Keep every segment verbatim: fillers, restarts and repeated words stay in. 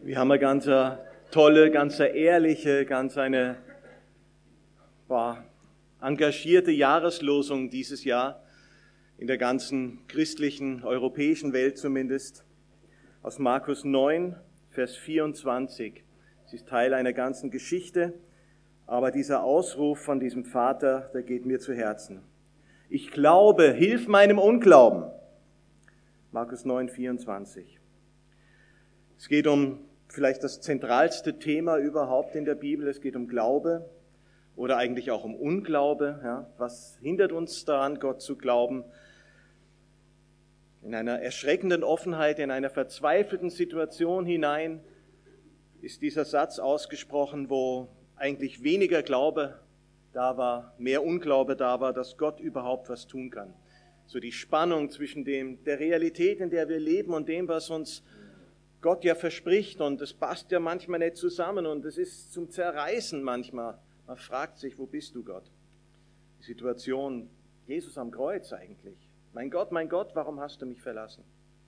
Wir haben eine ganz tolle, ganz ehrliche, ganz eine boah, engagierte Jahreslosung dieses Jahr in der ganzen christlichen, europäischen Welt zumindest, aus Markus neun, Vers vierundzwanzig. Es ist Teil einer ganzen Geschichte, aber dieser Ausruf von diesem Vater, der geht mir zu Herzen. Ich glaube, hilf meinem Unglauben. Markus neun, vierundzwanzig. Es geht um vielleicht das zentralste Thema überhaupt in der Bibel. Es geht um Glaube oder eigentlich auch um Unglaube. Ja, was hindert uns daran, Gott zu glauben? In einer erschreckenden Offenheit, in einer verzweifelten Situation hinein ist dieser Satz ausgesprochen, wo eigentlich weniger Glaube da war, mehr Unglaube da war, dass Gott überhaupt was tun kann. So die Spannung zwischen dem, der Realität, in der wir leben, und dem, was uns Gott ja verspricht, und es passt ja manchmal nicht zusammen und es ist zum Zerreißen manchmal. Man fragt sich, wo bist du, Gott? Die Situation, Jesus am Kreuz eigentlich. Mein Gott, mein Gott, warum hast du mich verlassen?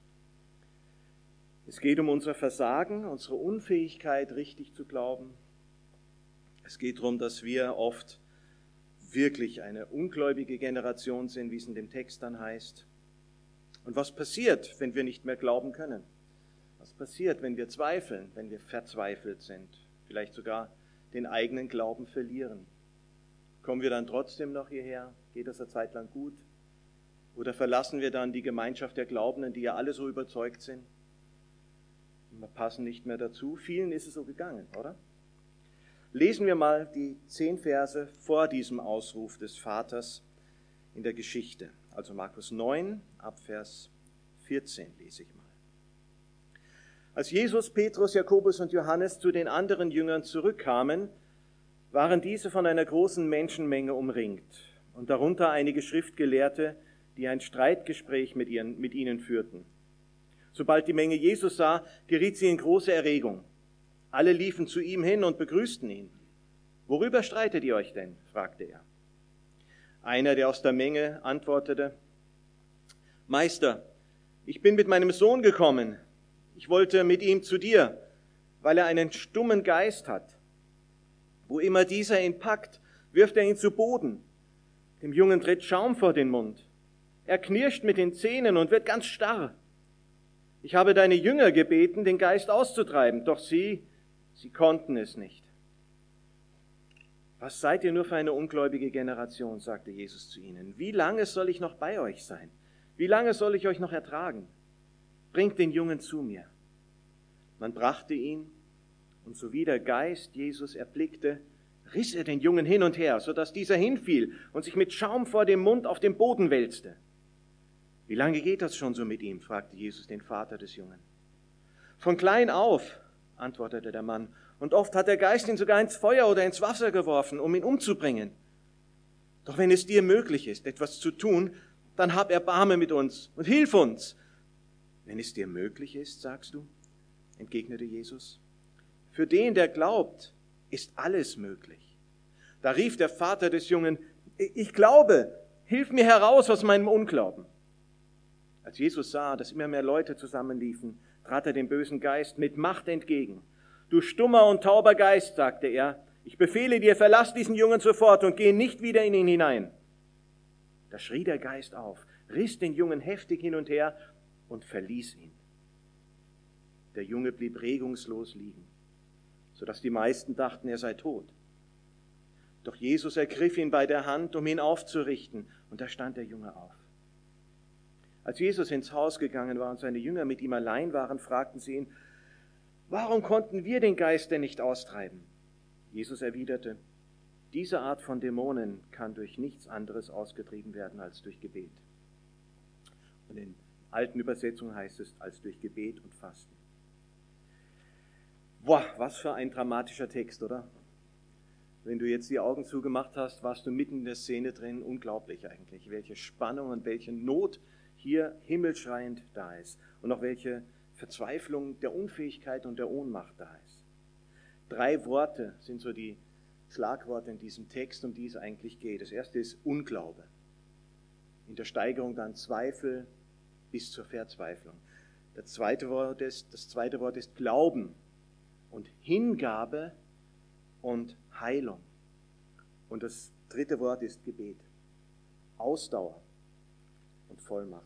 Es geht um unser Versagen, unsere Unfähigkeit, richtig zu glauben. Es geht darum, dass wir oft wirklich eine ungläubige Generation sind, wie es in dem Text dann heißt. Und was passiert, wenn wir nicht mehr glauben können? Was passiert, wenn wir zweifeln, wenn wir verzweifelt sind, vielleicht sogar den eigenen Glauben verlieren? Kommen wir dann trotzdem noch hierher? Geht das eine Zeit lang gut? Oder verlassen wir dann die Gemeinschaft der Glaubenden, die ja alle so überzeugt sind? Wir passen nicht mehr dazu. Vielen ist es so gegangen, oder? Lesen wir mal die zehn Verse vor diesem Ausruf des Vaters in der Geschichte. Also Markus neun, ab Vers vierzehn lese ich mal. Als Jesus, Petrus, Jakobus und Johannes zu den anderen Jüngern zurückkamen, waren diese von einer großen Menschenmenge umringt und darunter einige Schriftgelehrte, die ein Streitgespräch mit, ihren, mit ihnen führten. Sobald die Menge Jesus sah, geriet sie in große Erregung. Alle liefen zu ihm hin und begrüßten ihn. »Worüber streitet ihr euch denn?« fragte er. Einer, der aus der Menge, antwortete, »Meister, ich bin mit meinem Sohn gekommen. Ich wollte mit ihm zu dir, weil er einen stummen Geist hat. Wo immer dieser ihn packt, wirft er ihn zu Boden. Dem Jungen tritt Schaum vor den Mund. Er knirscht mit den Zähnen und wird ganz starr. Ich habe deine Jünger gebeten, den Geist auszutreiben, doch sie, sie konnten es nicht.« »Was seid ihr nur für eine ungläubige Generation?« sagte Jesus zu ihnen. »Wie lange soll ich noch bei euch sein? Wie lange soll ich euch noch ertragen? Bringt den Jungen zu mir.« Man brachte ihn, und sowie der Geist Jesus erblickte, riss er den Jungen hin und her, sodass dieser hinfiel und sich mit Schaum vor dem Mund auf den Boden wälzte. »Wie lange geht das schon so mit ihm?« fragte Jesus den Vater des Jungen. »Von klein auf«, antwortete der Mann, »und oft hat der Geist ihn sogar ins Feuer oder ins Wasser geworfen, um ihn umzubringen. Doch wenn es dir möglich ist, etwas zu tun, dann hab Erbarme mit uns und hilf uns.« »Wenn es dir möglich ist, sagst du?«, entgegnete Jesus. »Für den, der glaubt, ist alles möglich.« Da rief der Vater des Jungen, »Ich glaube, hilf mir heraus aus meinem Unglauben.« Als Jesus sah, dass immer mehr Leute zusammenliefen, trat er dem bösen Geist mit Macht entgegen. »Du stummer und tauber Geist«, sagte er, »ich befehle dir, verlass diesen Jungen sofort und geh nicht wieder in ihn hinein.« Da schrie der Geist auf, riss den Jungen heftig hin und her und verließ ihn. Der Junge blieb regungslos liegen, sodass die meisten dachten, er sei tot. Doch Jesus ergriff ihn bei der Hand, um ihn aufzurichten, und da stand der Junge auf. Als Jesus ins Haus gegangen war und seine Jünger mit ihm allein waren, fragten sie ihn, »Warum konnten wir den Geist denn nicht austreiben?« Jesus erwiderte, »Diese Art von Dämonen kann durch nichts anderes ausgetrieben werden als durch Gebet.« Und in alten Übersetzungen heißt es, als durch Gebet und Fasten. Boah, was für ein dramatischer Text, oder? Wenn du jetzt die Augen zugemacht hast, warst du mitten in der Szene drin. Unglaublich eigentlich, welche Spannung und welche Not hier himmelschreiend da ist. Und auch welche Verzweiflung der Unfähigkeit und der Ohnmacht da ist. Drei Worte sind so die Schlagworte in diesem Text, um die es eigentlich geht. Das erste ist Unglaube. In der Steigerung dann Zweifel bis zur Verzweiflung. Das zweite Wort ist, das zweite Wort ist Glauben. und Hingabe und Heilung. Und das dritte Wort ist Gebet. Ausdauer und Vollmacht.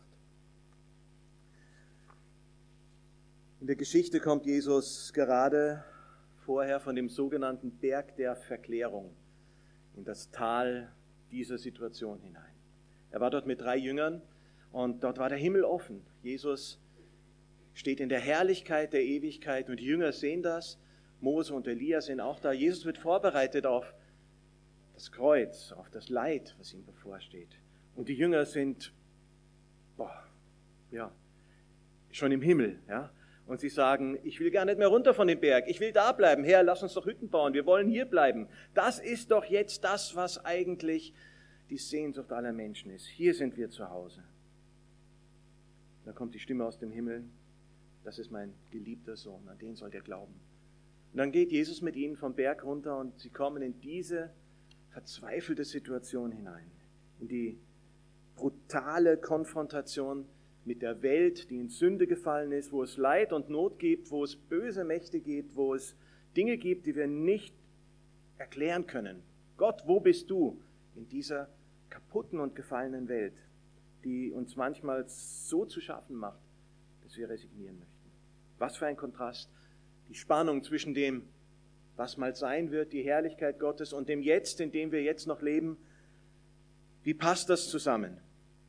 In der Geschichte kommt Jesus gerade vorher von dem sogenannten Berg der Verklärung in das Tal dieser Situation hinein. Er war dort mit drei Jüngern und dort war der Himmel offen. Jesus steht in der Herrlichkeit der Ewigkeit und die Jünger sehen das. Mose und Elia sind auch da. Jesus wird vorbereitet auf das Kreuz, auf das Leid, was ihm bevorsteht. Und die Jünger sind boah, ja, schon im Himmel. Ja? Und sie sagen, ich will gar nicht mehr runter von dem Berg. Ich will da bleiben. Herr, lass uns doch Hütten bauen. Wir wollen hier bleiben. Das ist doch jetzt das, was eigentlich die Sehnsucht aller Menschen ist. Hier sind wir zu Hause. Da kommt die Stimme aus dem Himmel. Das ist mein geliebter Sohn. An den sollt ihr glauben. Und dann geht Jesus mit ihnen vom Berg runter und sie kommen in diese verzweifelte Situation hinein. In die brutale Konfrontation mit der Welt, die in Sünde gefallen ist, wo es Leid und Not gibt, wo es böse Mächte gibt, wo es Dinge gibt, die wir nicht erklären können. Gott, wo bist du in dieser kaputten und gefallenen Welt, die uns manchmal so zu schaffen macht, dass wir resignieren möchten? Was für ein Kontrast, die Spannung zwischen dem, was mal sein wird, die Herrlichkeit Gottes und dem Jetzt, in dem wir jetzt noch leben. Wie passt das zusammen?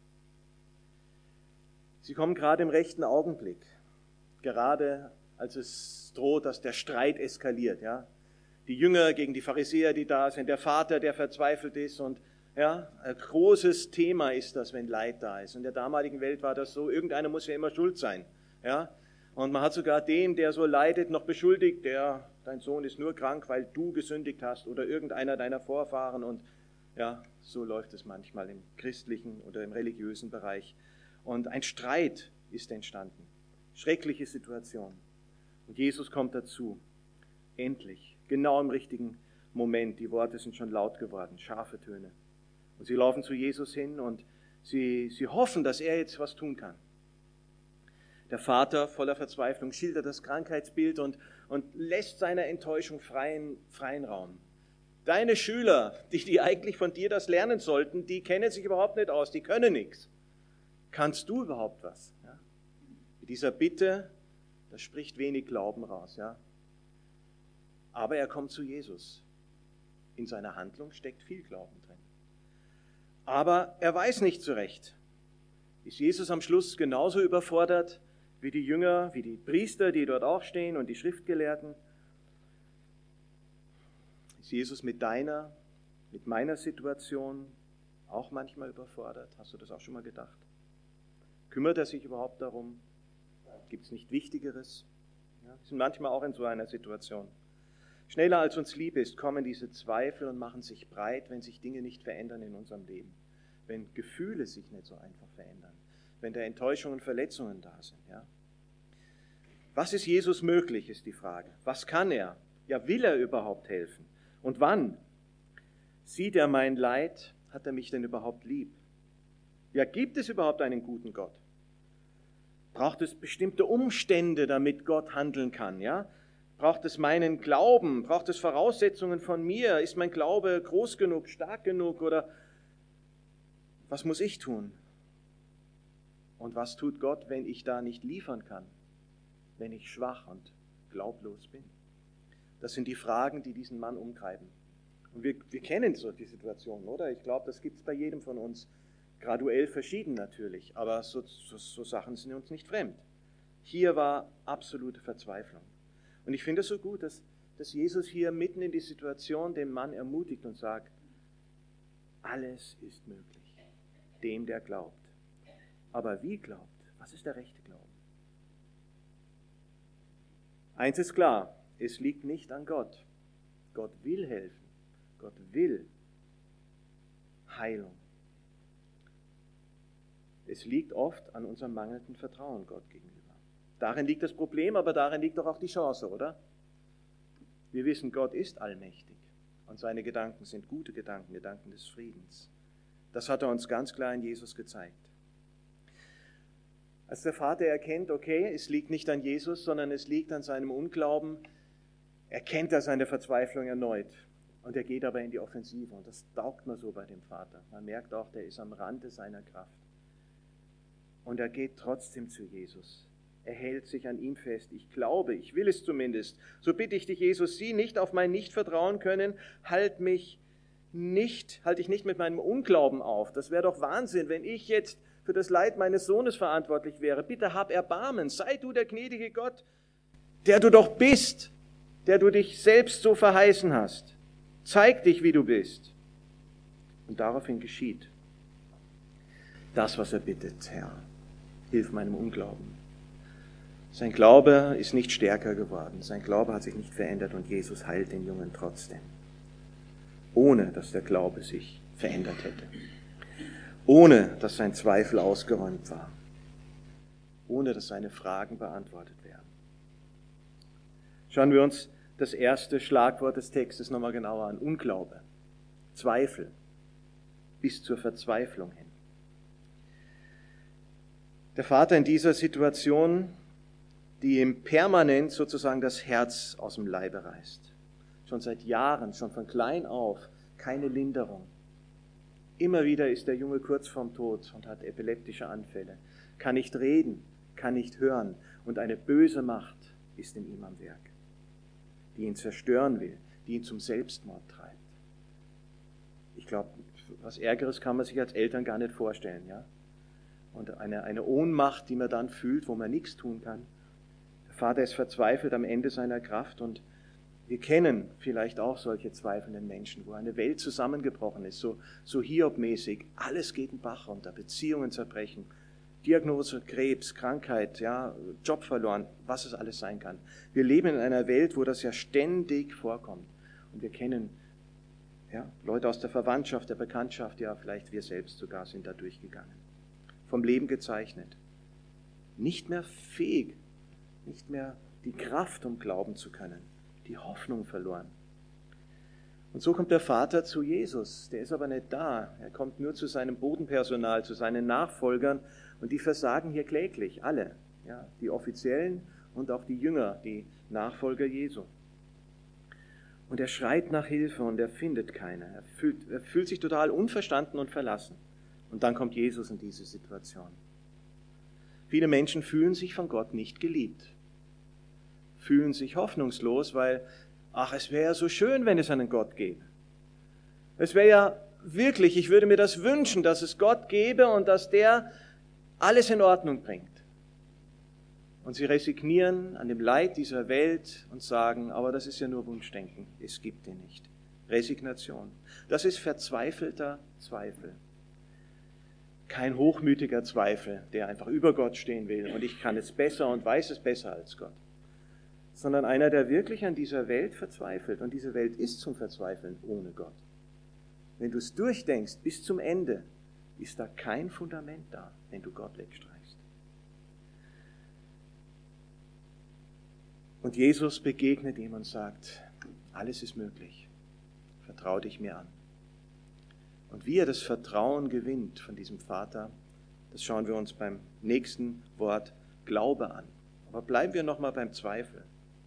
Sie kommen gerade im rechten Augenblick, gerade als es droht, dass der Streit eskaliert. Ja? Die Jünger gegen die Pharisäer, die da sind, der Vater, der verzweifelt ist. Und ja, ein großes Thema ist das, wenn Leid da ist. In der damaligen Welt war das so, irgendeiner muss ja immer schuld sein. Ja? Und man hat sogar den, der so leidet, noch beschuldigt, der, dein Sohn ist nur krank, weil du gesündigt hast oder irgendeiner deiner Vorfahren. Und ja, so läuft es manchmal im christlichen oder im religiösen Bereich. Und ein Streit ist entstanden. Schreckliche Situation. Und Jesus kommt dazu. Endlich. Genau im richtigen Moment. Die Worte sind schon laut geworden. Scharfe Töne. Und sie laufen zu Jesus hin und sie, sie hoffen, dass er jetzt was tun kann. Der Vater, voller Verzweiflung, schildert das Krankheitsbild und, und lässt seiner Enttäuschung freien, freien Raum. Deine Schüler, die, die eigentlich von dir das lernen sollten, die kennen sich überhaupt nicht aus, die können nichts. Kannst du überhaupt was? Ja? Mit dieser Bitte, da spricht wenig Glauben raus. Ja? Aber er kommt zu Jesus. In seiner Handlung steckt viel Glauben drin. Aber er weiß nicht zurecht. Ist Jesus am Schluss genauso überfordert wie die Jünger, wie die Priester, die dort auch stehen und die Schriftgelehrten? Ist Jesus mit deiner, mit meiner Situation auch manchmal überfordert? Hast du das auch schon mal gedacht? Kümmert er sich überhaupt darum? Gibt es nicht Wichtigeres? Ja, wir sind manchmal auch in so einer Situation. Schneller als uns lieb ist, kommen diese Zweifel und machen sich breit, wenn sich Dinge nicht verändern in unserem Leben. Wenn Gefühle sich nicht so einfach verändern. Wenn da Enttäuschungen und Verletzungen da sind. Ja? Was ist Jesus möglich, ist die Frage. Was kann er? Ja, will er überhaupt helfen? Und wann? Sieht er mein Leid? Hat er mich denn überhaupt lieb? Ja, gibt es überhaupt einen guten Gott? Braucht es bestimmte Umstände, damit Gott handeln kann? Ja? Braucht es meinen Glauben? Braucht es Voraussetzungen von mir? Ist mein Glaube groß genug, stark genug? Oder was muss ich tun? Und was tut Gott, wenn ich da nicht liefern kann? Wenn ich schwach und glaublos bin? Das sind die Fragen, die diesen Mann umtreiben. Und wir, wir kennen so die Situation, oder? Ich glaube, das gibt es bei jedem von uns. Graduell verschieden natürlich, aber so, so, so Sachen sind uns nicht fremd. Hier war absolute Verzweiflung. Und ich finde es so gut, dass, dass Jesus hier mitten in die Situation den Mann ermutigt und sagt, alles ist möglich, dem, der glaubt. Aber wie glaubt? Was ist der rechte Glauben? Eins ist klar, es liegt nicht an Gott. Gott will helfen. Gott will Heilung. Es liegt oft an unserem mangelnden Vertrauen Gott gegenüber. Darin liegt das Problem, aber darin liegt doch auch die Chance, oder? Wir wissen, Gott ist allmächtig und seine Gedanken sind gute Gedanken, Gedanken des Friedens. Das hat er uns ganz klar in Jesus gezeigt. Als der Vater erkennt, okay, es liegt nicht an Jesus, sondern es liegt an seinem Unglauben, erkennt er seine Verzweiflung erneut. Und er geht aber in die Offensive. Und das taugt man so bei dem Vater. Man merkt auch, der ist am Rande seiner Kraft. Und er geht trotzdem zu Jesus. Er hält sich an ihm fest. Ich glaube, ich will es zumindest. So bitte ich dich, Jesus, Sie nicht auf mein Nicht vertrauen können, halt mich nicht, halt dich nicht mit meinem Unglauben auf. Das wäre doch Wahnsinn, wenn ich jetzt für das Leid meines Sohnes verantwortlich wäre. Bitte hab Erbarmen. Sei du der gnädige Gott, der du doch bist, der du dich selbst so verheißen hast. Zeig dich, wie du bist. Und daraufhin geschieht das, was er bittet. Herr, hilf meinem Unglauben. Sein Glaube ist nicht stärker geworden. Sein Glaube hat sich nicht verändert und Jesus heilt den Jungen trotzdem. Ohne, dass der Glaube sich verändert hätte. Ohne, dass sein Zweifel ausgeräumt war. Ohne, dass seine Fragen beantwortet werden. Schauen wir uns das erste Schlagwort des Textes nochmal genauer an. Unglaube, Zweifel, bis zur Verzweiflung hin. Der Vater in dieser Situation, die ihm permanent sozusagen das Herz aus dem Leibe reißt. Schon seit Jahren, schon von klein auf, keine Linderung. Immer wieder ist der Junge kurz vorm Tod und hat epileptische Anfälle, kann nicht reden, kann nicht hören und eine böse Macht ist in ihm am Werk, die ihn zerstören will, die ihn zum Selbstmord treibt. Ich glaube, was Ärgeres kann man sich als Eltern gar nicht vorstellen, ja? Und eine, eine Ohnmacht, die man dann fühlt, wo man nichts tun kann. Der Vater ist verzweifelt am Ende seiner Kraft und wir kennen vielleicht auch solche zweifelnden Menschen, wo eine Welt zusammengebrochen ist, so, so Hiob-mäßig. Alles geht den Bach runter, Beziehungen zerbrechen, Diagnose, Krebs, Krankheit, ja, Job verloren, was es alles sein kann. Wir leben in einer Welt, wo das ja ständig vorkommt. Und wir kennen ja, Leute aus der Verwandtschaft, der Bekanntschaft, ja, vielleicht wir selbst sogar sind da durchgegangen. Vom Leben gezeichnet. Nicht mehr fähig, nicht mehr die Kraft, um glauben zu können. Die Hoffnung verloren. Und so kommt der Vater zu Jesus. Der ist aber nicht da. Er kommt nur zu seinem Bodenpersonal, zu seinen Nachfolgern. Und die versagen hier kläglich, alle. Ja, die Offiziellen und auch die Jünger, die Nachfolger Jesu. Und er schreit nach Hilfe und er findet keine. Er fühlt, er fühlt sich total unverstanden und verlassen. Und dann kommt Jesus in diese Situation. Viele Menschen fühlen sich von Gott nicht geliebt. Fühlen sich hoffnungslos, weil, ach, es wäre ja so schön, wenn es einen Gott gäbe. Es wäre ja wirklich, ich würde mir das wünschen, dass es Gott gäbe und dass der alles in Ordnung bringt. Und sie resignieren an dem Leid dieser Welt und sagen, aber das ist ja nur Wunschdenken, es gibt ihn nicht. Resignation. Das ist verzweifelter Zweifel. Kein hochmütiger Zweifel, der einfach über Gott stehen will und ich kann es besser und weiß es besser als Gott. Sondern einer, der wirklich an dieser Welt verzweifelt. Und diese Welt ist zum Verzweifeln ohne Gott. Wenn du es durchdenkst bis zum Ende, ist da kein Fundament da, wenn du Gott wegstreichst. Und Jesus begegnet ihm und sagt, alles ist möglich, vertrau dich mir an. Und wie er das Vertrauen gewinnt von diesem Vater, das schauen wir uns beim nächsten Wort Glaube an. Aber bleiben wir nochmal beim Zweifel.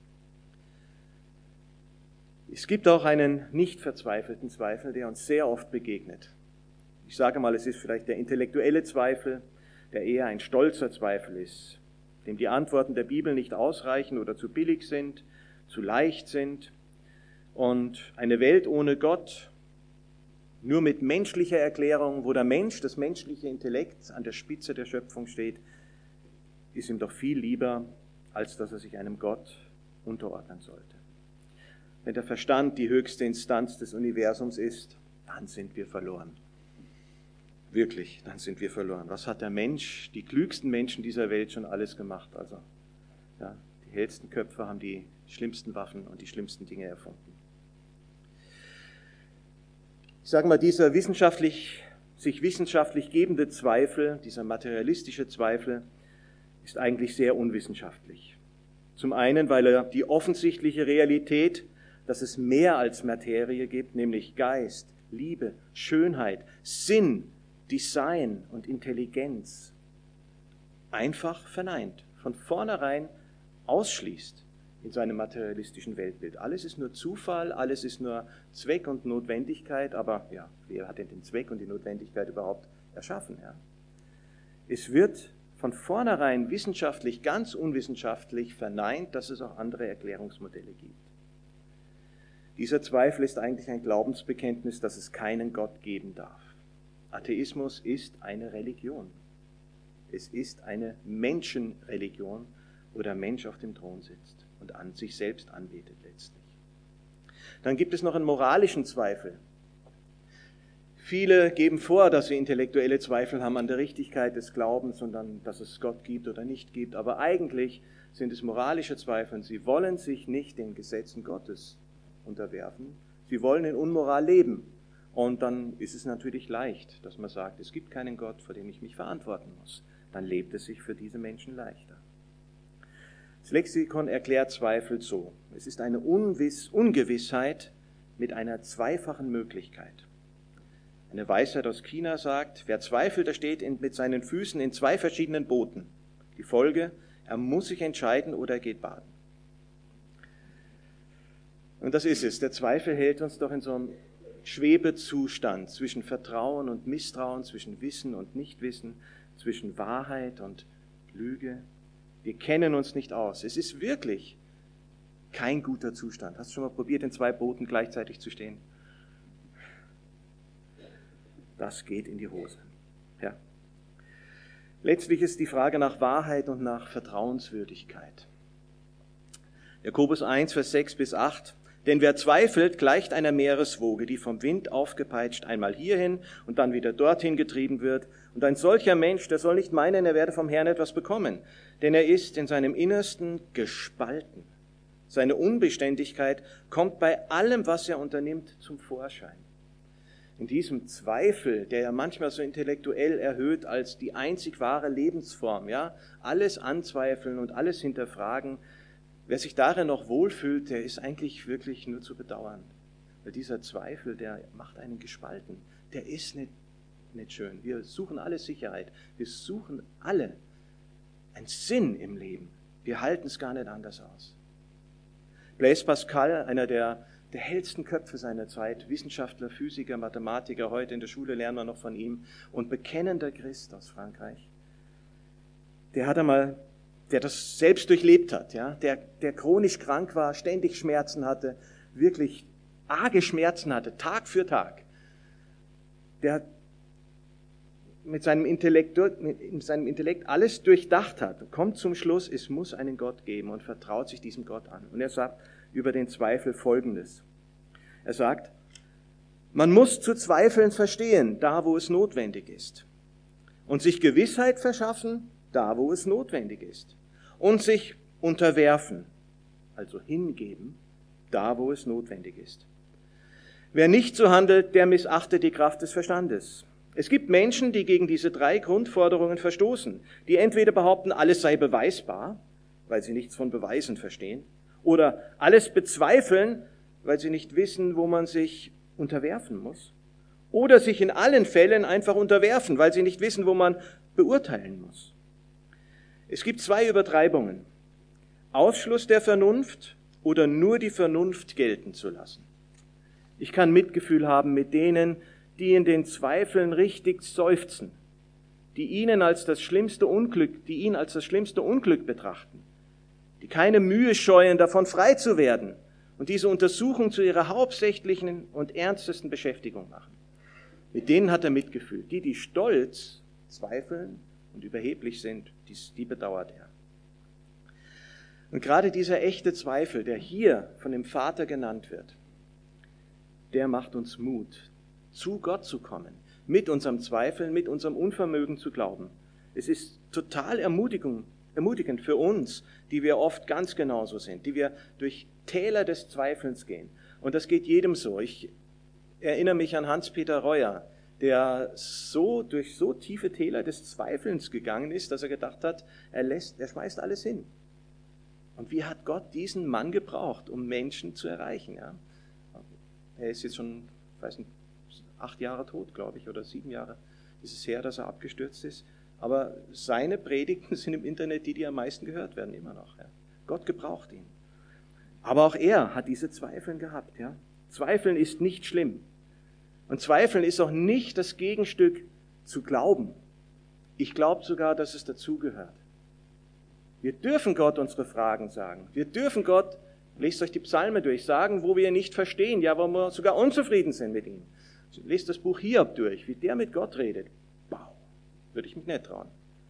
Es gibt auch einen nicht verzweifelten Zweifel, der uns sehr oft begegnet. Ich sage mal, es ist vielleicht der intellektuelle Zweifel, der eher ein stolzer Zweifel ist, dem die Antworten der Bibel nicht ausreichen oder zu billig sind, zu leicht sind. Und eine Welt ohne Gott, nur mit menschlicher Erklärung, wo der Mensch, das menschliche Intellekt an der Spitze der Schöpfung steht, ist ihm doch viel lieber, als dass er sich einem Gott unterordnen sollte. Wenn der Verstand die höchste Instanz des Universums ist, dann sind wir verloren. Wirklich, dann sind wir verloren. Was hat der Mensch, die klügsten Menschen dieser Welt schon alles gemacht? Also, ja, die hellsten Köpfe haben die schlimmsten Waffen und die schlimmsten Dinge erfunden. Ich sage mal, dieser wissenschaftlich, sich wissenschaftlich gebende Zweifel, dieser materialistische Zweifel, ist eigentlich sehr unwissenschaftlich. Zum einen, weil er die offensichtliche Realität, dass es mehr als Materie gibt, nämlich Geist, Liebe, Schönheit, Sinn, Design und Intelligenz, einfach verneint, von vornherein ausschließt. in seinem materialistischen Weltbild. Alles ist nur Zufall, alles ist nur Zweck und Notwendigkeit, aber ja, wer hat denn den Zweck und die Notwendigkeit überhaupt erschaffen? Ja? Es wird von vornherein wissenschaftlich, ganz unwissenschaftlich verneint, dass es auch andere Erklärungsmodelle gibt. Dieser Zweifel ist eigentlich ein Glaubensbekenntnis, dass es keinen Gott geben darf. Atheismus ist eine Religion. Es ist eine Menschenreligion, wo der Mensch auf dem Thron sitzt und an sich selbst anbetet letztlich. Dann gibt es noch einen moralischen Zweifel. Viele geben vor, dass sie intellektuelle Zweifel haben an der Richtigkeit des Glaubens und an, dass es Gott gibt oder nicht gibt. Aber eigentlich sind es moralische Zweifel. Sie wollen sich nicht den Gesetzen Gottes unterwerfen. Sie wollen in Unmoral leben. Und dann ist es natürlich leicht, dass man sagt, es gibt keinen Gott, vor dem ich mich verantworten muss. Dann lebt es sich für diese Menschen leichter. Das Lexikon erklärt Zweifel so. Es ist eine Unwiss, Ungewissheit mit einer zweifachen Möglichkeit. Eine Weisheit aus China sagt, wer zweifelt, der steht in, mit seinen Füßen in zwei verschiedenen Booten. Die Folge, er muss sich entscheiden oder er geht baden. Und das ist es. Der Zweifel hält uns doch in so einem Schwebezustand zwischen Vertrauen und Misstrauen, zwischen Wissen und Nichtwissen, zwischen Wahrheit und Lüge. Wir kennen uns nicht aus. Es ist wirklich kein guter Zustand. Hast du schon mal probiert, in zwei Booten gleichzeitig zu stehen? Das geht in die Hose. Ja. Letztlich ist die Frage nach Wahrheit und nach Vertrauenswürdigkeit. Jakobus eins, Vers sechs bis acht. Denn wer zweifelt, gleicht einer Meereswoge, die vom Wind aufgepeitscht einmal hierhin und dann wieder dorthin getrieben wird. Und ein solcher Mensch, der soll nicht meinen, er werde vom Herrn etwas bekommen, denn er ist in seinem Innersten gespalten. Seine Unbeständigkeit kommt bei allem, was er unternimmt, zum Vorschein. In diesem Zweifel, der ja manchmal so intellektuell erhöht als die einzig wahre Lebensform, ja, alles anzweifeln und alles hinterfragen, wer sich darin noch wohlfühlt, der ist eigentlich wirklich nur zu bedauern. Weil dieser Zweifel, der macht einen gespalten. Der ist nicht, nicht schön. Wir suchen alle Sicherheit. Wir suchen alle einen Sinn im Leben. Wir halten es gar nicht anders aus. Blaise Pascal, einer der, der hellsten Köpfe seiner Zeit, Wissenschaftler, Physiker, Mathematiker, heute in der Schule lernen wir noch von ihm, und bekennender Christ aus Frankreich, der hat einmal der das selbst durchlebt hat, ja, der, der chronisch krank war, ständig Schmerzen hatte, wirklich arge Schmerzen hatte, Tag für Tag. Der mit seinem Intellekt, mit seinem Intellekt alles durchdacht hat, kommt zum Schluss, es muss einen Gott geben und vertraut sich diesem Gott an. Und er sagt über den Zweifel Folgendes. Er sagt, man muss zu zweifeln verstehen, da wo es notwendig ist. Und sich Gewissheit verschaffen, da wo es notwendig ist. Und sich unterwerfen, also hingeben, da wo es notwendig ist. Wer nicht so handelt, der missachtet die Kraft des Verstandes. Es gibt Menschen, die gegen diese drei Grundforderungen verstoßen, die entweder behaupten, alles sei beweisbar, weil sie nichts von Beweisen verstehen, oder alles bezweifeln, weil sie nicht wissen, wo man sich unterwerfen muss, oder sich in allen Fällen einfach unterwerfen, weil sie nicht wissen, wo man beurteilen muss. Es gibt zwei Übertreibungen. Ausschluss der Vernunft oder nur die Vernunft gelten zu lassen. Ich kann Mitgefühl haben mit denen, die in den Zweifeln richtig seufzen, die ihnen als das schlimmste Unglück, die ihn als das schlimmste Unglück betrachten, die keine Mühe scheuen, davon frei zu werden und diese Untersuchung zu ihrer hauptsächlichen und ernstesten Beschäftigung machen. Mit denen hat er Mitgefühl. Die, die stolz zweifeln und überheblich sind, die, die bedauert er. Und gerade dieser echte Zweifel, der hier von dem Vater genannt wird, der macht uns Mut, zu Gott zu kommen, mit unserem Zweifeln, mit unserem Unvermögen zu glauben. Es ist total Ermutigung, ermutigend für uns, die wir oft ganz genauso sind, die wir durch Täler des Zweifelns gehen. Und das geht jedem so. Ich erinnere mich an Hans-Peter Reuer, der so durch so tiefe Täler des Zweifelns gegangen ist, dass er gedacht hat, er lässt, er schmeißt alles hin. Und wie hat Gott diesen Mann gebraucht, um Menschen zu erreichen? Ja? Er ist jetzt schon, ich weiß nicht, acht Jahre tot, glaube ich, oder sieben Jahre ist es her, dass er abgestürzt ist. Aber seine Predigten sind im Internet die, die am meisten gehört werden, immer noch. Ja. Gott gebraucht ihn. Aber auch er hat diese Zweifeln gehabt. Ja? Zweifeln ist nicht schlimm. Und Zweifeln ist auch nicht das Gegenstück zu glauben. Ich glaube sogar, dass es dazugehört. Wir dürfen Gott unsere Fragen sagen. Wir dürfen Gott, lest euch die Psalme durch, sagen, wo wir ihn nicht verstehen, ja, wo wir sogar unzufrieden sind mit ihm. Lest das Buch Hiob durch, wie der mit Gott redet. Wow, würde ich mich nicht trauen.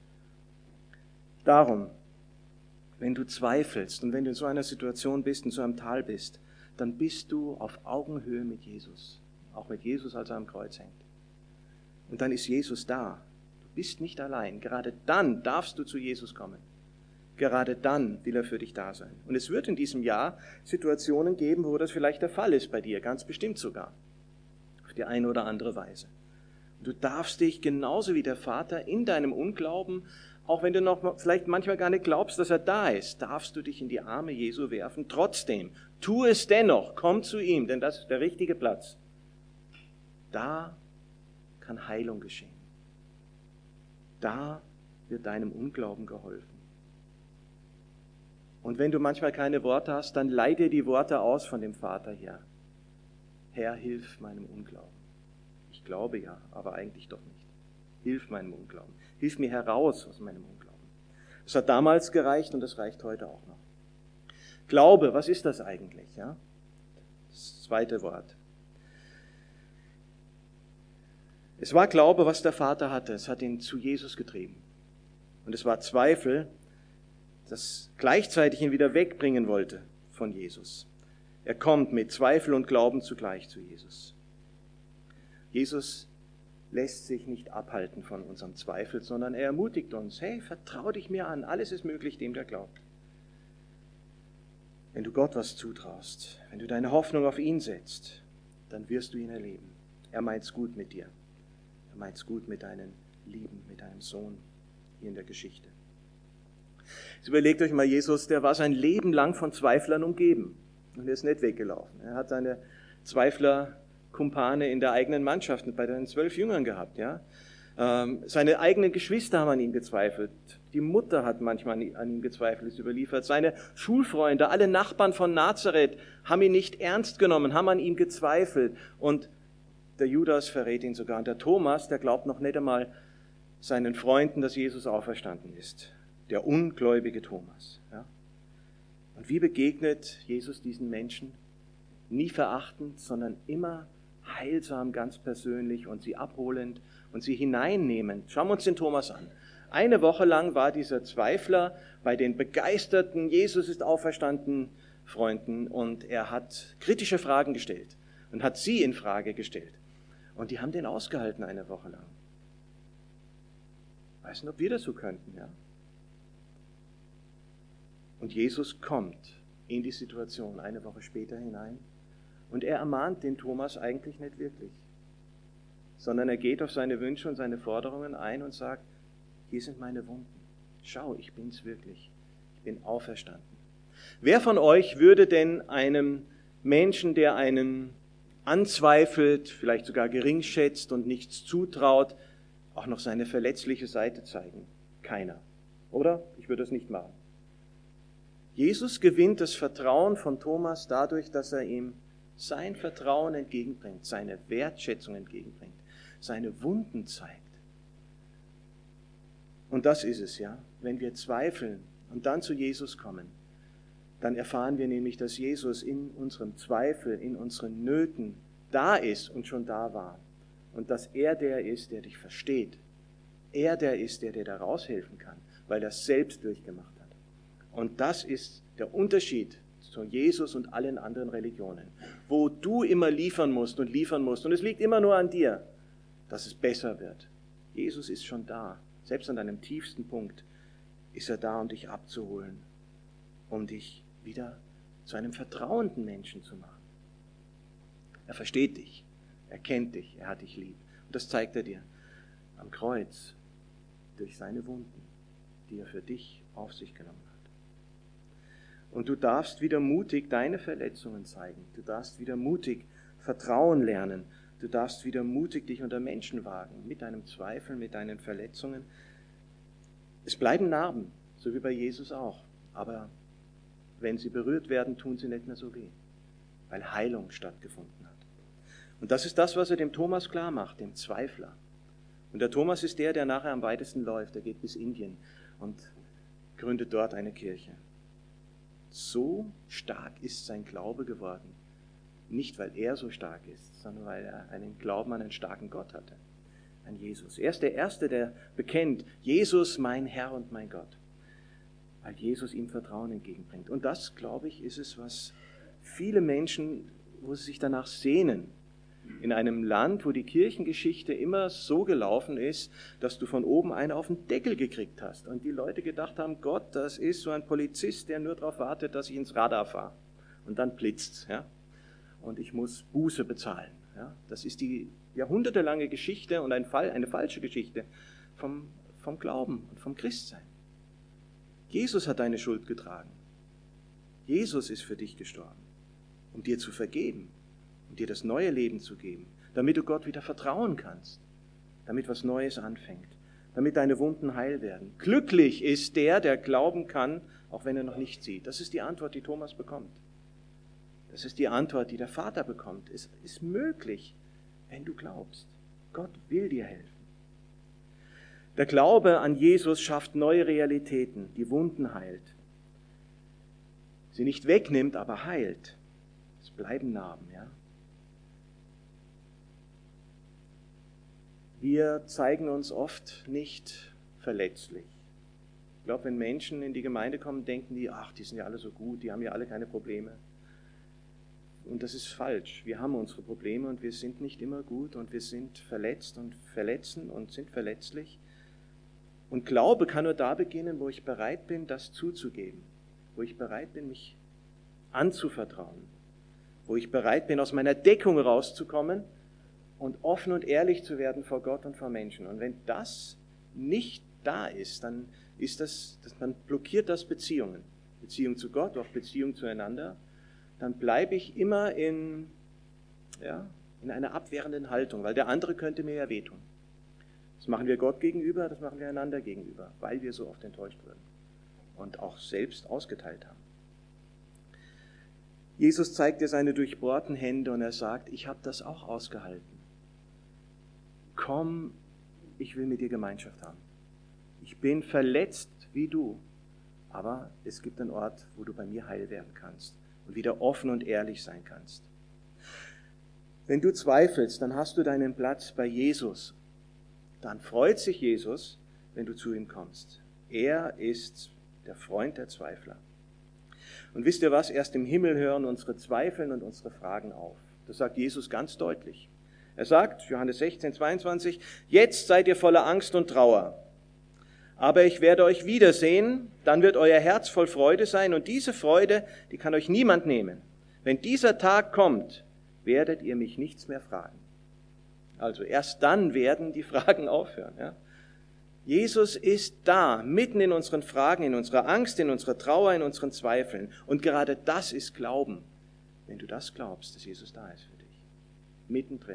Darum, wenn du zweifelst und wenn du in so einer Situation bist, in so einem Tal bist, dann bist du auf Augenhöhe mit Jesus. Auch mit Jesus, als er am Kreuz hängt. Und dann ist Jesus da. Du bist nicht allein. Gerade dann darfst du zu Jesus kommen. Gerade dann will er für dich da sein. Und es wird in diesem Jahr Situationen geben, wo das vielleicht der Fall ist bei dir, ganz bestimmt sogar. Auf die eine oder andere Weise. Und du darfst dich genauso wie der Vater in deinem Unglauben, auch wenn du noch vielleicht manchmal gar nicht glaubst, dass er da ist, darfst du dich in die Arme Jesu werfen. Trotzdem, tu es dennoch, komm zu ihm, denn das ist der richtige Platz. Da kann Heilung geschehen. Da wird deinem Unglauben geholfen. Und wenn du manchmal keine Worte hast, dann leih dir die Worte aus von dem Vater her. Herr, hilf meinem Unglauben. Ich glaube ja, aber eigentlich doch nicht. Hilf meinem Unglauben. Hilf mir heraus aus meinem Unglauben. Das hat damals gereicht und das reicht heute auch noch. Glaube, was ist das eigentlich? Ja? Das zweite Wort. Es war Glaube, was der Vater hatte. Es hat ihn zu Jesus getrieben. Und es war Zweifel, das gleichzeitig ihn wieder wegbringen wollte von Jesus. Er kommt mit Zweifel und Glauben zugleich zu Jesus. Jesus lässt sich nicht abhalten von unserem Zweifel, sondern er ermutigt uns, hey, vertrau dich mir an, alles ist möglich dem, der glaubt. Wenn du Gott was zutraust, wenn du deine Hoffnung auf ihn setzt, dann wirst du ihn erleben. Er meint's gut mit dir. Er meint's gut mit deinen Lieben, mit deinem Sohn hier in der Geschichte. Jetzt überlegt euch mal, Jesus, der war sein Leben lang von Zweiflern umgeben und er ist nicht weggelaufen. Er hat seine Zweifler-Kumpane in der eigenen Mannschaft bei den zwölf Jüngern gehabt. Ja? Ähm, seine eigenen Geschwister haben an ihm gezweifelt. Die Mutter hat manchmal an ihm gezweifelt, ist überliefert. Seine Schulfreunde, alle Nachbarn von Nazareth haben ihn nicht ernst genommen, haben an ihm gezweifelt. Und der Judas verrät ihn sogar. Und der Thomas, der glaubt noch nicht einmal seinen Freunden, dass Jesus auferstanden ist. Der ungläubige Thomas. Ja? Und wie begegnet Jesus diesen Menschen? Nie verachtend, sondern immer heilsam, ganz persönlich und sie abholend und sie hineinnehmend. Schauen wir uns den Thomas an. Eine Woche lang war dieser Zweifler bei den begeisterten, Jesus ist auferstanden, Freunden und er hat kritische Fragen gestellt und hat sie in Frage gestellt. Und die haben den ausgehalten eine Woche lang. Weiß nicht, ob wir das so könnten, ja? Und Jesus kommt in die Situation eine Woche später hinein und er ermahnt den Thomas eigentlich nicht wirklich, sondern er geht auf seine Wünsche und seine Forderungen ein und sagt, hier sind meine Wunden. Schau, ich bin's wirklich. Ich bin auferstanden. Wer von euch würde denn einem Menschen, der einen anzweifelt, vielleicht sogar geringschätzt und nichts zutraut, auch noch seine verletzliche Seite zeigen? Keiner. Oder? Ich würde das nicht machen. Jesus gewinnt das Vertrauen von Thomas dadurch, dass er ihm sein Vertrauen entgegenbringt, seine Wertschätzung entgegenbringt, seine Wunden zeigt. Und das ist es, ja. Wenn wir zweifeln und dann zu Jesus kommen, dann erfahren wir nämlich, dass Jesus in unserem Zweifel, in unseren Nöten da ist und schon da war. Und dass er der ist, der dich versteht. Er der ist, der dir da raushelfen kann, weil er es selbst durchgemacht hat. Und das ist der Unterschied zu Jesus und allen anderen Religionen, wo du immer liefern musst und liefern musst. Und es liegt immer nur an dir, dass es besser wird. Jesus ist schon da. Selbst an deinem tiefsten Punkt ist er da, um dich abzuholen, um dich wieder zu einem vertrauenden Menschen zu machen. Er versteht dich, er kennt dich, er hat dich lieb. Und das zeigt er dir am Kreuz durch seine Wunden, die er für dich auf sich genommen hat. Und du darfst wieder mutig deine Verletzungen zeigen. Du darfst wieder mutig Vertrauen lernen. Du darfst wieder mutig dich unter Menschen wagen, mit deinem Zweifel, mit deinen Verletzungen. Es bleiben Narben, so wie bei Jesus auch. Aber wenn sie berührt werden, tun sie nicht mehr so weh, weil Heilung stattgefunden hat. Und das ist das, was er dem Thomas klar macht, dem Zweifler. Und der Thomas ist der, der nachher am weitesten läuft. Er geht bis Indien und gründet dort eine Kirche. So stark ist sein Glaube geworden. Nicht, weil er so stark ist, sondern weil er einen Glauben an einen starken Gott hatte, an Jesus. Er ist der Erste, der bekennt, Jesus mein Herr und mein Gott, weil Jesus ihm Vertrauen entgegenbringt. Und das, glaube ich, ist es, was viele Menschen, wo sie sich danach sehnen, in einem Land, wo die Kirchengeschichte immer so gelaufen ist, dass du von oben einen auf den Deckel gekriegt hast. Und die Leute gedacht haben, Gott, das ist so ein Polizist, der nur darauf wartet, dass ich ins Radar fahre. Und dann blitzt's, ja. Und ich muss Buße bezahlen. Ja. Das ist die jahrhundertelange Geschichte und ein Fall, eine falsche Geschichte vom, vom Glauben und vom Christsein. Jesus hat deine Schuld getragen. Jesus ist für dich gestorben, um dir zu vergeben, um dir das neue Leben zu geben, damit du Gott wieder vertrauen kannst, damit was Neues anfängt, damit deine Wunden heil werden. Glücklich ist der, der glauben kann, auch wenn er noch nicht sieht. Das ist die Antwort, die Thomas bekommt. Das ist die Antwort, die der Vater bekommt. Es ist möglich, wenn du glaubst. Gott will dir helfen. Der Glaube an Jesus schafft neue Realitäten, die Wunden heilt. Sie nicht wegnimmt, aber heilt. Es bleiben Narben, ja. Wir zeigen uns oft nicht verletzlich. Ich glaube, wenn Menschen in die Gemeinde kommen, denken die, ach, die sind ja alle so gut, die haben ja alle keine Probleme. Und das ist falsch. Wir haben unsere Probleme und wir sind nicht immer gut und wir sind verletzt und verletzen und sind verletzlich. Und Glaube kann nur da beginnen, wo ich bereit bin, das zuzugeben, wo ich bereit bin, mich anzuvertrauen, wo ich bereit bin, aus meiner Deckung rauszukommen und offen und ehrlich zu werden vor Gott und vor Menschen. Und wenn das nicht da ist, dann ist das, dann blockiert das Beziehungen. Beziehung zu Gott, auch Beziehung zueinander. Dann bleibe ich immer in, ja, in einer abwehrenden Haltung, weil der andere könnte mir ja wehtun. Das machen wir Gott gegenüber, das machen wir einander gegenüber, weil wir so oft enttäuscht wurden und auch selbst ausgeteilt haben. Jesus zeigt dir seine durchbohrten Hände und er sagt, ich habe das auch ausgehalten. Komm, ich will mit dir Gemeinschaft haben. Ich bin verletzt wie du, aber es gibt einen Ort, wo du bei mir heil werden kannst und wieder offen und ehrlich sein kannst. Wenn du zweifelst, dann hast du deinen Platz bei Jesus. Dann freut sich Jesus, wenn du zu ihm kommst. Er ist der Freund der Zweifler. Und wisst ihr was? Erst im Himmel hören unsere Zweifeln und unsere Fragen auf. Das sagt Jesus ganz deutlich. Er sagt, Johannes sechzehn, zweiundzwanzig, jetzt seid ihr voller Angst und Trauer. Aber ich werde euch wiedersehen, dann wird euer Herz voll Freude sein und diese Freude, die kann euch niemand nehmen. Wenn dieser Tag kommt, werdet ihr mich nichts mehr fragen. Also erst dann werden die Fragen aufhören. Ja? Jesus ist da, mitten in unseren Fragen, in unserer Angst, in unserer Trauer, in unseren Zweifeln. Und gerade das ist Glauben, wenn du das glaubst, dass Jesus da ist für dich. Mittendrin.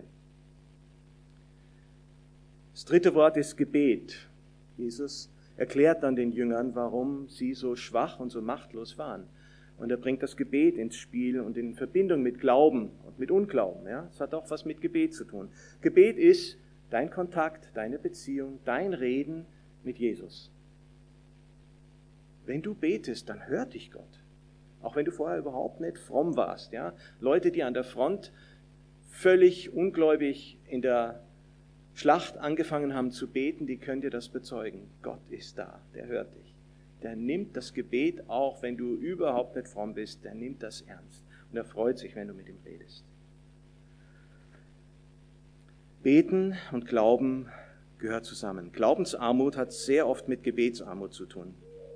Das dritte Wort ist Gebet. Jesus erklärt dann den Jüngern, warum sie so schwach und so machtlos waren. Und er bringt das Gebet ins Spiel und in Verbindung mit Glauben und mit Unglauben. Ja? Es hat auch was mit Gebet zu tun. Gebet ist dein Kontakt, deine Beziehung, dein Reden mit Jesus. Wenn du betest, dann hört dich Gott. Auch wenn du vorher überhaupt nicht fromm warst. Ja? Leute, die an der Front völlig ungläubig in der Schlacht angefangen haben zu beten, die können dir das bezeugen. Gott ist da, der hört dich. Der nimmt das Gebet, auch wenn du überhaupt nicht fromm bist, der nimmt das ernst. Und er freut sich, wenn du mit ihm redest. Beten und Glauben gehört zusammen. Glaubensarmut hat sehr oft mit Gebetsarmut zu tun.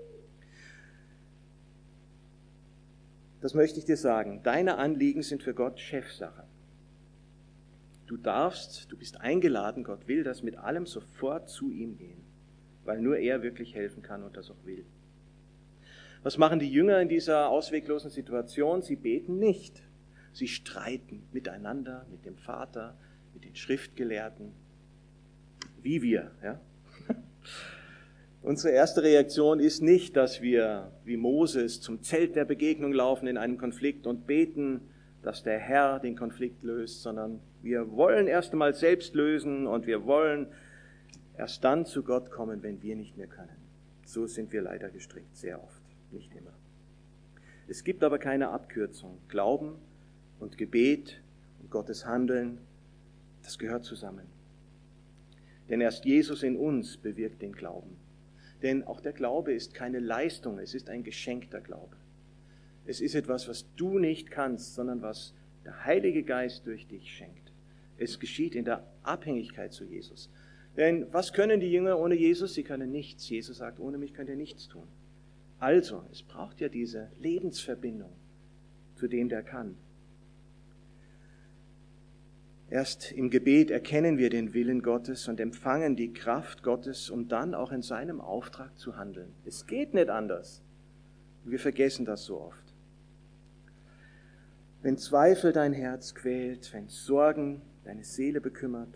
Das möchte ich dir sagen. Deine Anliegen sind für Gott Chefsache. Du darfst, du bist eingeladen, Gott will das, mit allem sofort zu ihm gehen, weil nur er wirklich helfen kann und das auch will. Was machen die Jünger in dieser ausweglosen Situation? Sie beten nicht. Sie streiten miteinander, mit dem Vater, mit den Schriftgelehrten, wie wir. Ja? Unsere erste Reaktion ist nicht, dass wir wie Moses zum Zelt der Begegnung laufen in einem Konflikt und beten, dass der Herr den Konflikt löst, sondern wir wollen erst einmal selbst lösen und wir wollen erst dann zu Gott kommen, wenn wir nicht mehr können. So sind wir leider gestrickt, sehr oft, nicht immer. Es gibt aber keine Abkürzung. Glauben und Gebet und Gottes Handeln, das gehört zusammen. Denn erst Jesus in uns bewirkt den Glauben. Denn auch der Glaube ist keine Leistung, es ist ein geschenkter Glaube. Es ist etwas, was du nicht kannst, sondern was der Heilige Geist durch dich schenkt. Es geschieht in der Abhängigkeit zu Jesus. Denn was können die Jünger ohne Jesus? Sie können nichts. Jesus sagt, ohne mich könnt ihr nichts tun. Also, es braucht ja diese Lebensverbindung zu dem, der kann. Erst im Gebet erkennen wir den Willen Gottes und empfangen die Kraft Gottes, um dann auch in seinem Auftrag zu handeln. Es geht nicht anders. Wir vergessen das so oft. Wenn Zweifel dein Herz quält, wenn Sorgen deine Seele bekümmert,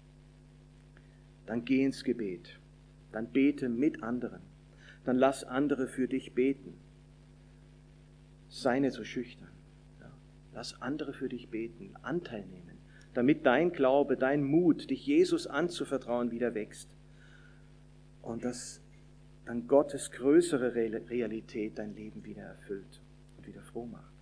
dann geh ins Gebet. Dann bete mit anderen. Dann lass andere für dich beten. Sei nicht so schüchtern. Ja. Lass andere für dich beten, Anteil nehmen, damit dein Glaube, dein Mut, dich Jesus anzuvertrauen, wieder wächst. Und dass dann Gottes größere Realität dein Leben wieder erfüllt und wieder froh macht.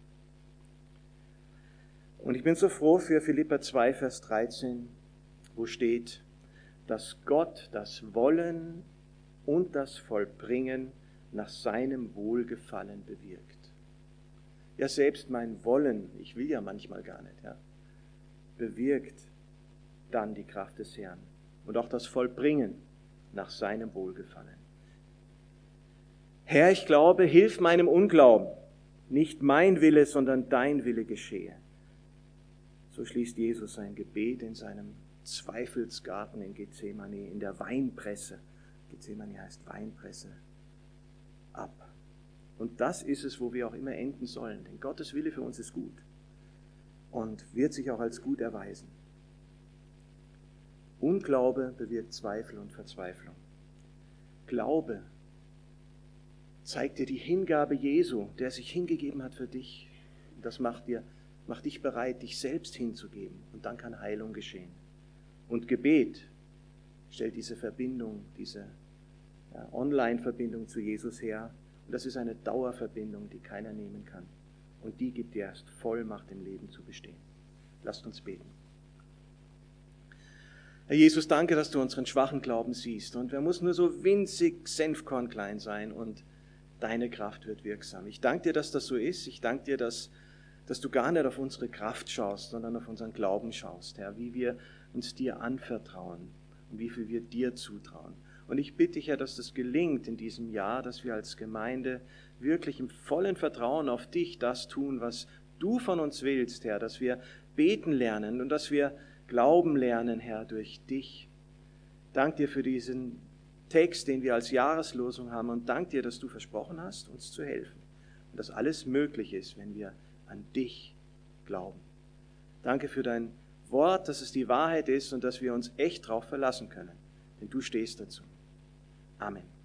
Und ich bin so froh für Philipper zwei, Vers dreizehn, wo steht, dass Gott das Wollen und das Vollbringen nach seinem Wohlgefallen bewirkt. Ja, selbst mein Wollen, ich will ja manchmal gar nicht, ja, bewirkt dann die Kraft des Herrn. Und auch das Vollbringen nach seinem Wohlgefallen. Herr, ich glaube, hilf meinem Unglauben. Nicht mein Wille, sondern dein Wille geschehe. So schließt Jesus sein Gebet in seinem Zweifelsgarten in Gethsemane, in der Weinpresse. Gethsemane heißt Weinpresse. Ab. Und das ist es, wo wir auch immer enden sollen. Denn Gottes Wille für uns ist gut und wird sich auch als gut erweisen. Unglaube bewirkt Zweifel und Verzweiflung. Glaube zeigt dir die Hingabe Jesu, der sich hingegeben hat für dich. Das macht dir, macht dich bereit, dich selbst hinzugeben. Und dann kann Heilung geschehen. Und Gebet stellt diese Verbindung, diese ja, Online-Verbindung zu Jesus her. Und das ist eine Dauerverbindung, die keiner nehmen kann. Und die gibt dir erst Vollmacht im Leben zu bestehen. Lasst uns beten. Herr Jesus, danke, dass du unseren schwachen Glauben siehst. Und er muss nur so winzig senfkornklein sein und deine Kraft wird wirksam. Ich danke dir, dass das so ist. Ich danke dir, dass, dass du gar nicht auf unsere Kraft schaust, sondern auf unseren Glauben schaust, Herr, wie wir uns dir anvertrauen und wie viel wir dir zutrauen. Und ich bitte dich, Herr, dass das gelingt in diesem Jahr, dass wir als Gemeinde wirklich im vollen Vertrauen auf dich das tun, was du von uns willst, Herr, dass wir beten lernen und dass wir glauben lernen, Herr, durch dich. Dank dir für diesen Text, den wir als Jahreslosung haben und dank dir, dass du versprochen hast, uns zu helfen und dass alles möglich ist, wenn wir an dich glauben. Danke für dein Wort, dass es die Wahrheit ist und dass wir uns echt drauf verlassen können, denn du stehst dazu. Amen.